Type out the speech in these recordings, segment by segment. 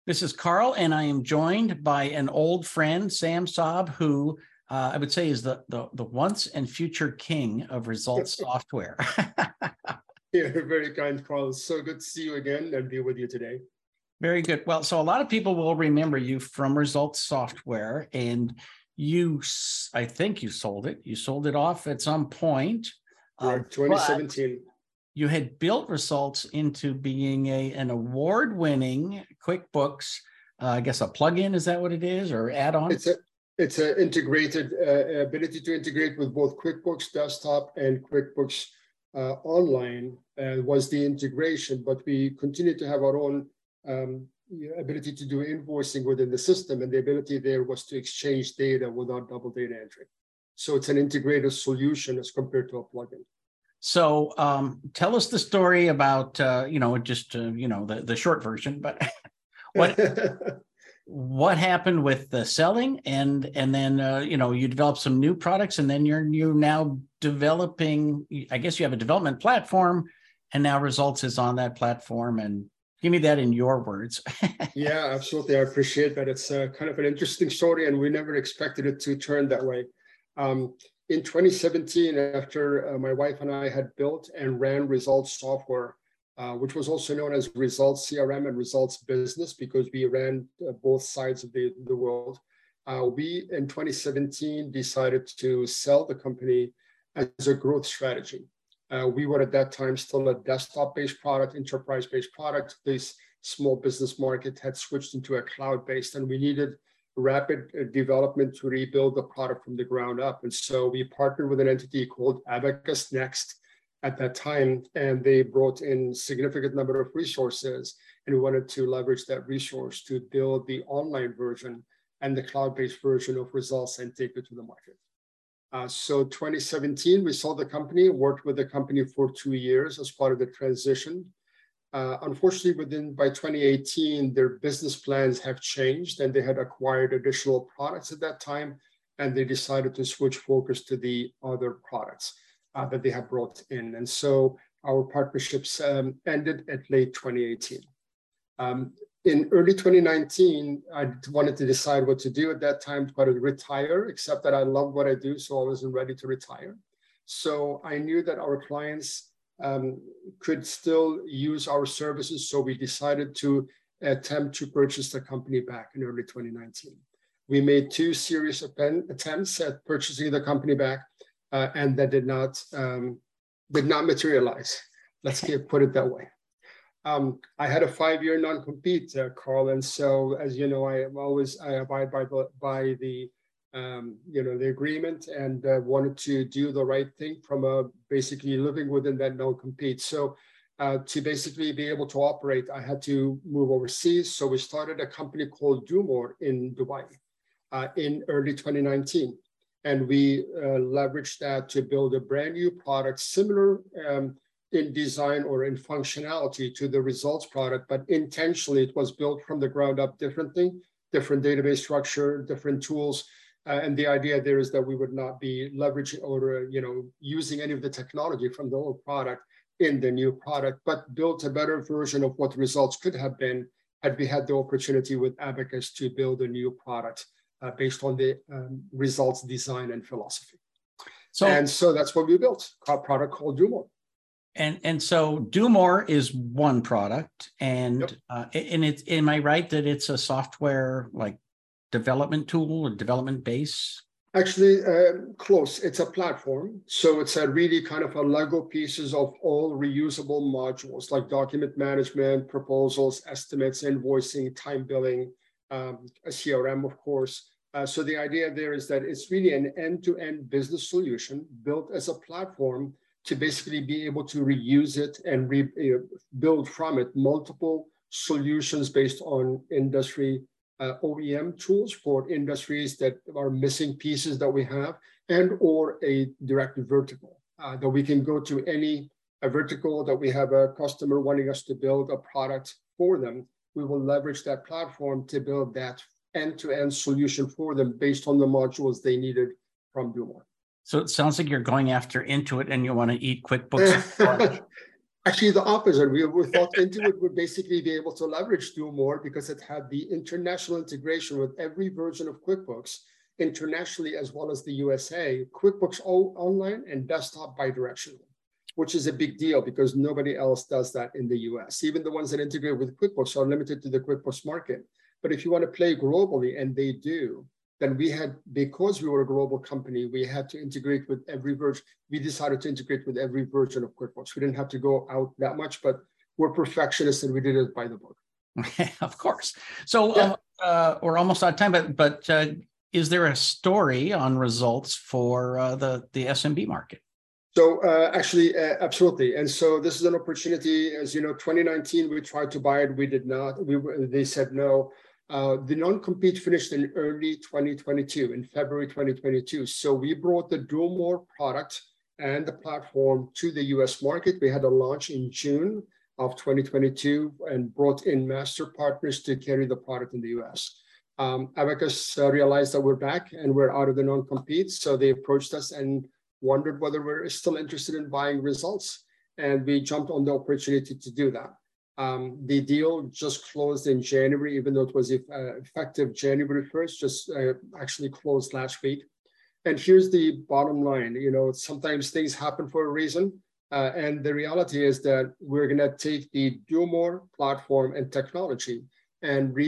This is Carl, and I am joined by an old friend, Sam Saab, who I would say is the once and future king of results software. Yeah, very kind, Carl. So good to see you again and be with you today. Very good. Well, so a lot of people will remember you from Results Software, and I think you sold it. You sold it off at some point. Right, 2017. You had built Results into being an award-winning QuickBooks, I guess a plugin, is that what it is, or add-on? It's an integrated ability to integrate with both QuickBooks Desktop and QuickBooks Online was the integration, but we continue to have our own ability to do invoicing within the system, and the ability there was to exchange data without double data entry. So it's an integrated solution as compared to a plugin. So tell us the story about, the short version, but what happened with the selling and then, you developed some new products, and then you're now developing, I guess you have a development platform, and now Results is on that platform. And give me that in your words. Yeah, absolutely. I appreciate that. It's kind of an interesting story, and we never expected it to turn that way. In 2017, after my wife and I had built and ran Results Software, which was also known as Results CRM and Results Business, because we ran both sides of the world, we in 2017 decided to sell the company as a growth strategy. We were at that time still a desktop-based product, enterprise-based product. This small business market had switched into a cloud-based, and we needed rapid development to rebuild the product from the ground up. And so we partnered with an entity called Abacus Next at that time, and they brought in significant number of resources, and we wanted to leverage that resource to build the online version and the cloud-based version of Results and take it to the market. So 2017, we sold the company, worked with the company for 2 years as part of the transition. Unfortunately, by 2018, their business plans have changed, and they had acquired additional products at that time, and they decided to switch focus to the other products that they have brought in. And so our partnerships ended at late 2018. In early 2019, I wanted to decide what to do at that time, to retire, except that I love what I do, so I wasn't ready to retire. So I knew that our clients could still use our services, so we decided to attempt to purchase the company back in early 2019. We made 2 serious attempts at purchasing the company back, and that did not materialize. Let's put it that way. I had a 5-year non-compete, Carl, and so as you know, I abide by the agreement, and wanted to do the right thing from basically living within that non-compete. So to basically be able to operate, I had to move overseas. So we started a company called DoMore in Dubai in early 2019. And we leveraged that to build a brand new product, similar in design or in functionality to the Results product, but intentionally it was built from the ground up differently, different database structure, different tools. And the idea there is that we would not be leveraging or using any of the technology from the old product in the new product, but built a better version of what Results could have been had we had the opportunity with Abacus to build a new product based on the Results design and philosophy. So that's what we built, a product called DoMore. And so DoMore is one product, and yep. And it's, am I right that it's a software like development tool or development base? Actually, close. It's a platform. So it's a really kind of a Lego pieces of all reusable modules like document management, proposals, estimates, invoicing, time billing, a CRM, of course. So the idea there is that it's really an end-to-end business solution built as a platform to basically be able to reuse it and build from it multiple solutions based on industry OEM tools for industries that are missing pieces that we have, and or a direct vertical that we can go to a vertical that we have a customer wanting us to build a product for them. We will leverage that platform to build that end-to-end solution for them based on the modules they needed from DoMore. So it sounds like you're going after Intuit and you want to eat QuickBooks. Actually, the opposite. We thought Intuit would basically be able to leverage Do More because it had the international integration with every version of QuickBooks internationally as well as the USA, QuickBooks Online and desktop bidirectional, which is a big deal because nobody else does that in the US. Even the ones that integrate with QuickBooks are limited to the QuickBooks market. But if you want to play globally, and they do, then we had, because we were a global company, we had to integrate with every version. We decided to integrate with every version of QuickBooks. We didn't have to go out that much, but we're perfectionists and we did it by the book. Of course. So we're almost out of time, but is there a story on results for the SMB market? So actually, absolutely. And so this is an opportunity. As you know, 2019, we tried to buy it. We did not. They said no. The non-compete finished in early 2022, in February 2022. So we brought the Do More product and the platform to the US market. We had a launch in June of 2022 and brought in master partners to carry the product in the US. Abacus realized that we're back and we're out of the non-compete. So they approached us and wondered whether we're still interested in buying results. And we jumped on the opportunity to do that. The deal just closed in January, even though it was effective January 1st, just actually closed last week. And here's the bottom line. You know, sometimes things happen for a reason. And the reality is that we're going to take the Do More platform and technology and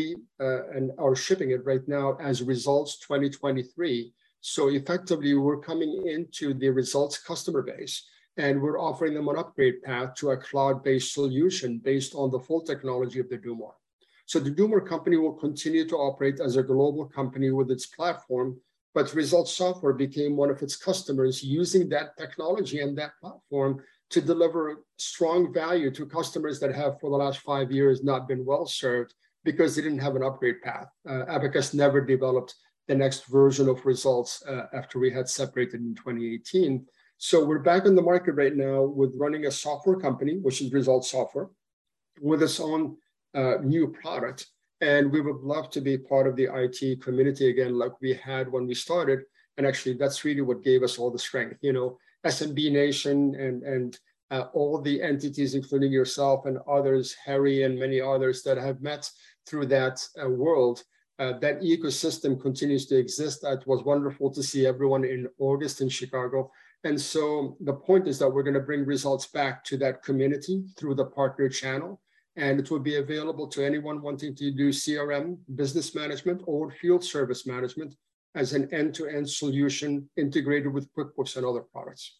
are shipping it right now as Results 2023. So effectively, we're coming into the Results customer base. And we're offering them an upgrade path to a cloud-based solution based on the full technology of the Do More. So the Do More company will continue to operate as a global company with its platform, but Results Software became one of its customers using that technology and that platform to deliver strong value to customers that have for the last 5 years not been well served because they didn't have an upgrade path. Abacus never developed the next version of Results after we had separated in 2018. So we're back in the market right now with running a software company, which is Results Software, with its own new product. And we would love to be part of the IT community again, like we had when we started. And actually, that's really what gave us all the strength. You know, SMB Nation and all the entities, including yourself and others, Harry and many others that have met through that world. That ecosystem continues to exist. It was wonderful to see everyone in August in Chicago. And so the point is that we're going to bring Results back to that community through the partner channel. And it will be available to anyone wanting to do CRM, business management, or field service management as an end-to-end solution integrated with QuickBooks and other products.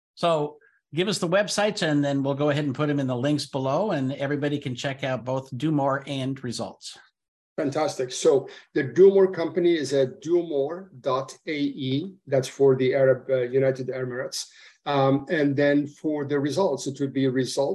So give us the websites and then we'll go ahead and put them in the links below and everybody can check out both Do More and Results. Fantastic. So the Do More company is at domore.ae. That's for the United Emirates. And then for the Results, it would be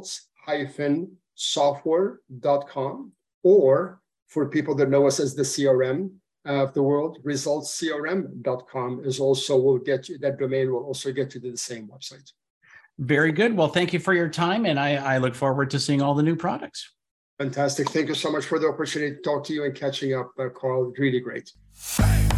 results-software.com, or for people that know us as the CRM of the world, resultscrm.com is also, will get you, that domain will also get you to the same website. Very good. Well, thank you for your time. And I look forward to seeing all the new products. Fantastic. Thank you so much for the opportunity to talk to you and catching up, Carl. Really great.